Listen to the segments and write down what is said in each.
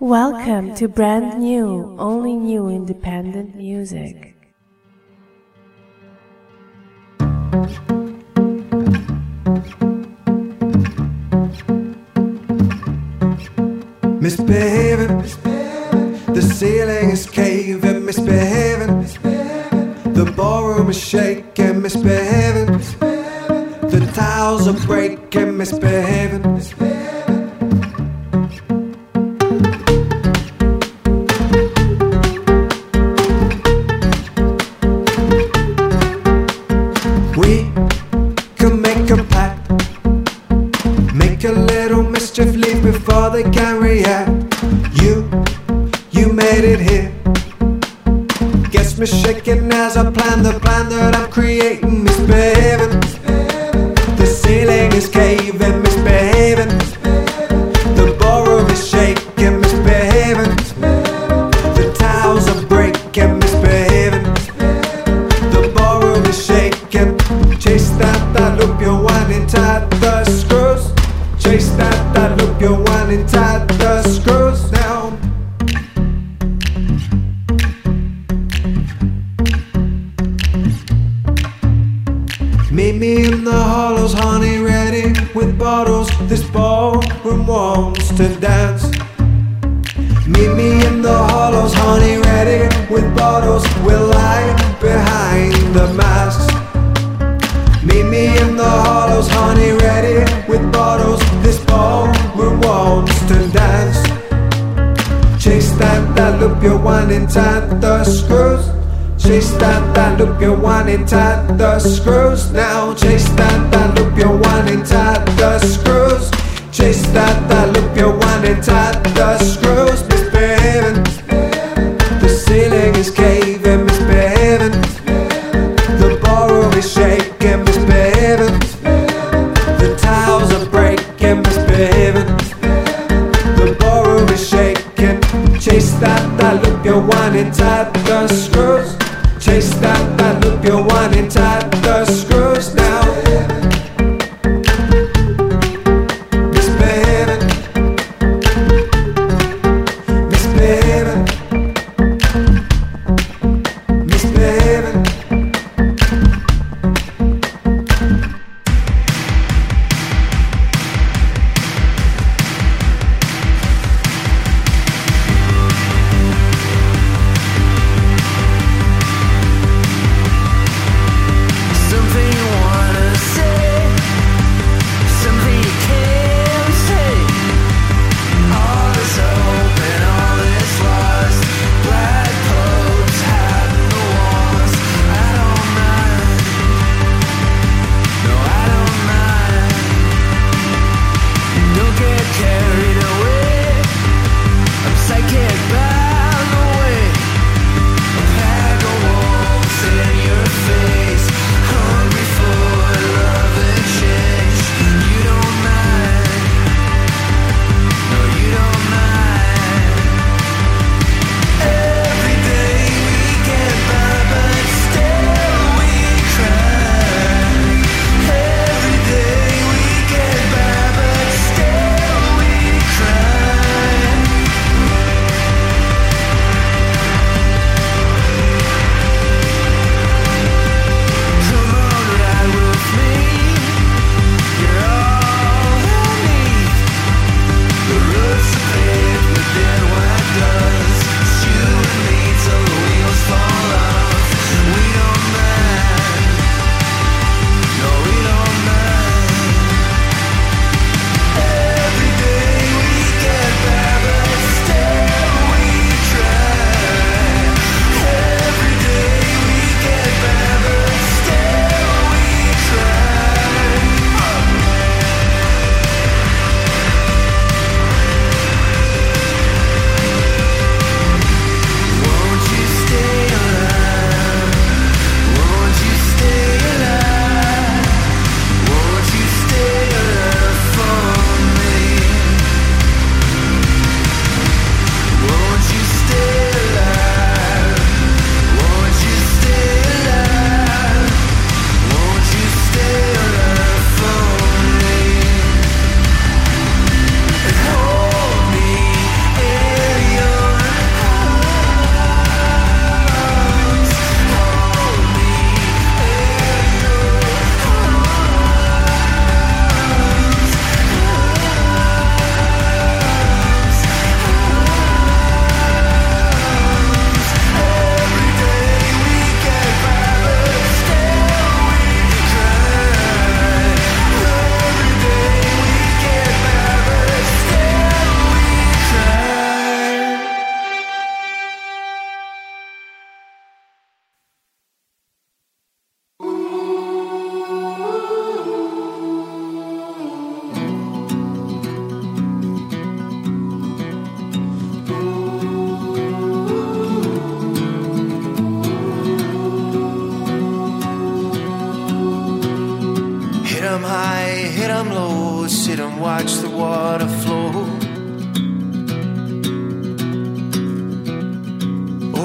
Welcome to brand new, only new independent music. Misbehaving, the ceiling is caving, misbehaving, the ballroom is shaking, misbehaving, the tiles are breaking, misbehaving. We can make a pact, make a little mischief, leave before they can react. You made it here. Gets me shaking as I plan the plan that I'm creating. Misbehaving, the ceiling is caving. Misbehaving, the ballroom is shaking. Misbehaving, the tiles are breaking. Misbehaving, the ballroom is shaking. Chase that loop, you're winding tight the screws. Chase that loop, you're winding tight the screws now. Meet me in the hollows, honey, ready with bottles. This ballroom wants to dance. Meet me in the hollows, honey, ready with bottles. We'll lie behind the masks. Meet me in the hollows, honey, ready with bottles. This ballroom wants to dance. Chase that loop, you're winding tight the screws. Chase that loop, you're winding tight the screws now. Chase that loop, you're winding tight the screws. Chase that loop, you're winding tight the screws. Misbehaving, the ceiling is caving. Misbehaving, the ballroom is shaking. Misbehaving, the tiles are breaking. Misbehaving, the ballroom is shaking. Chase that loop, you're winding tight the screws. Chase that loop, you're winding tight the screws now. Misbehaving, misbehaving, misbehaving.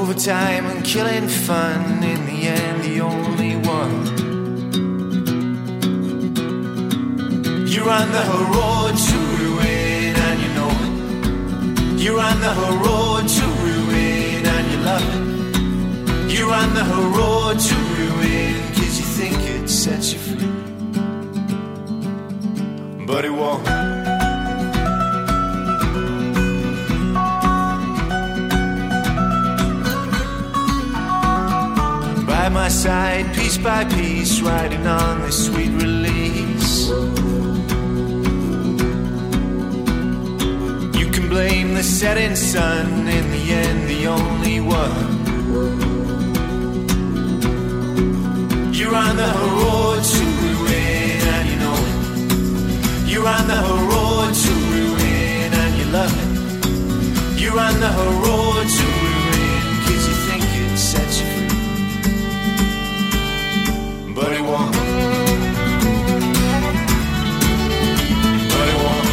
overtime and killing fun. In the end, the only one. You're on the road to ruin and you know it. You're on the road to ruin and you love it. You're on the road to ruin 'cause you think it sets you free, but it won't. By my side, piece by piece, riding on this sweet release. You can blame the setting sun, in the end the only one. You're on the road to ruin and you know it. You're on the road to ruin and you love it. You're on the road to ruin 'cause you think it sets you free, but it won't. But it won't.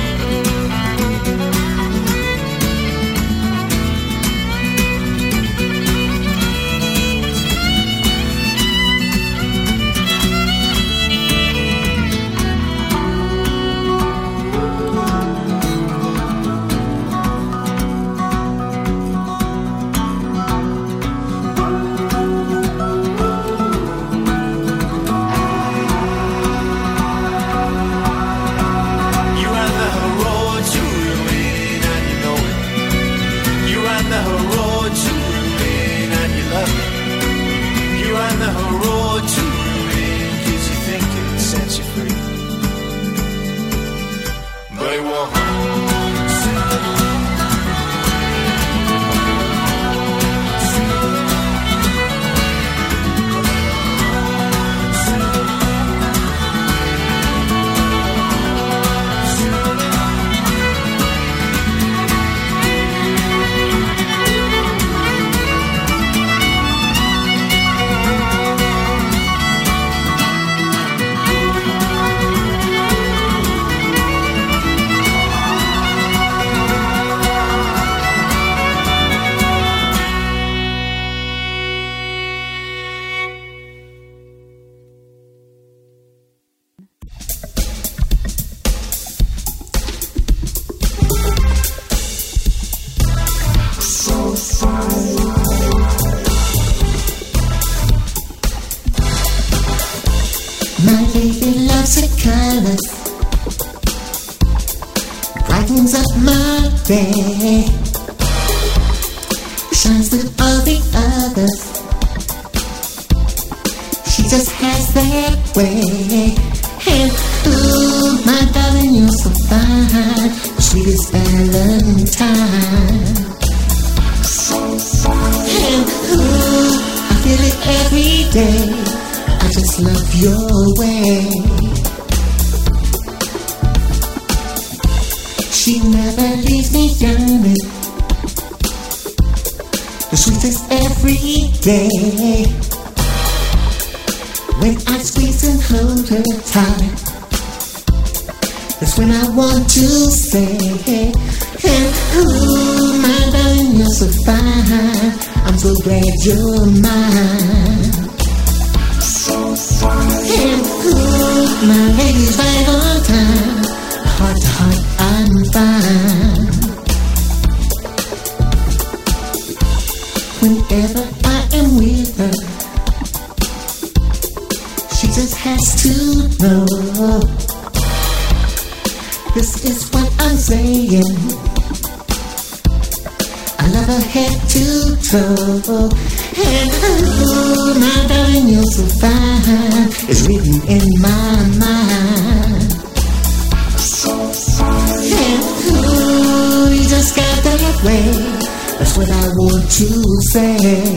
My baby loves the colors, brightens up my day, shines with all the others. She just has that way. And ooh, my darling, you're so fine, sweetest Valentine. And ooh, I feel it every day. I just love your way. She never leaves me yearning, the sweetest every day. When I squeeze and hold her tight, that's when I want to say, and ooh, my darling, you're so fine, I'm so glad you're mine. And ooh, my lady's right on time, heart to heart I'm fine. Whenever I am with her, she just has to know, this is what I'm saying, I love her head to toe. And ooh, my darling, you're so fine, it's written in my mind. And ooh, you just got that way, that's what I want to say.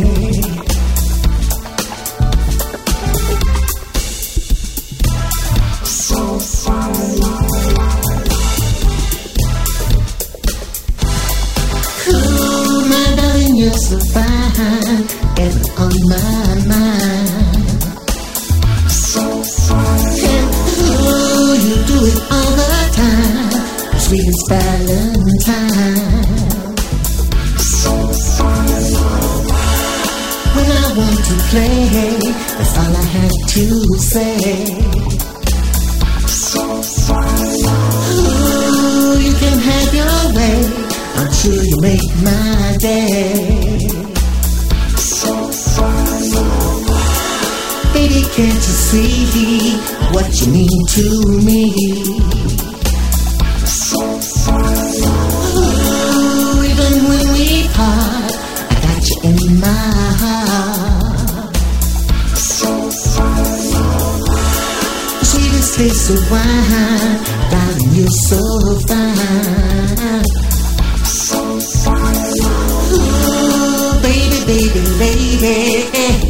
Ooh, my darling, you're so fine, ever on my mind. And ooh, you do it all the time, sweetest Valentine. play. That's all I had to say. Ooh, you can have your way. I'm sure you make my day. Baby, can't you see what you mean to me? Ooh, even when we part, I got you in my heart. The sweetest taste of wine, darling, you're so fine. Ooh, baby, baby, baby.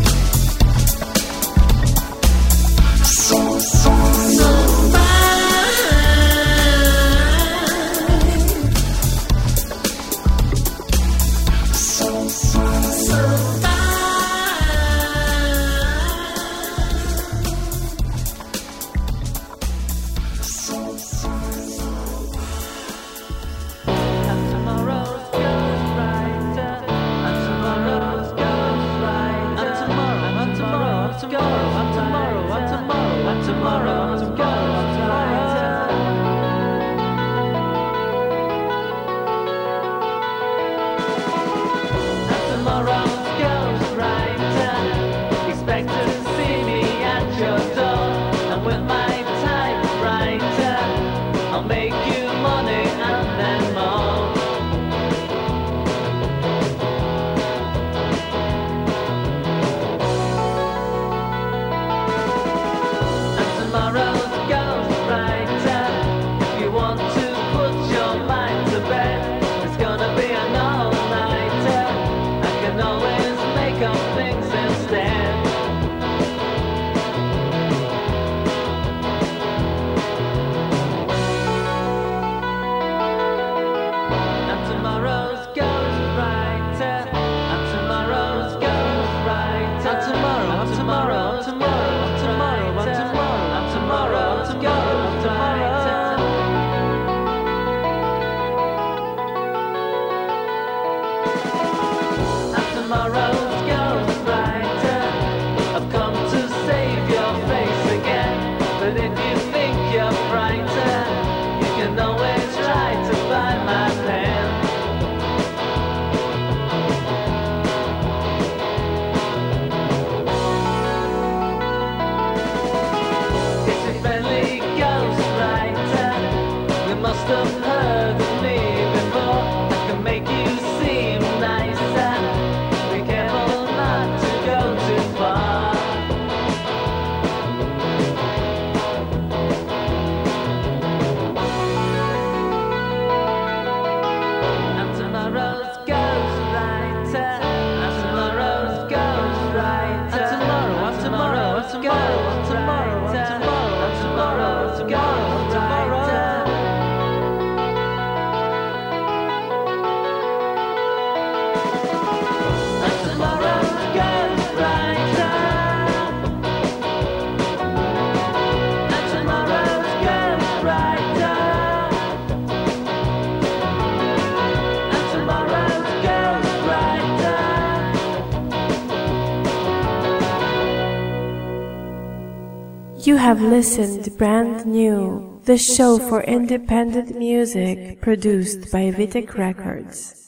You have listened Brand New, the show for independent music produced by Vitek Records.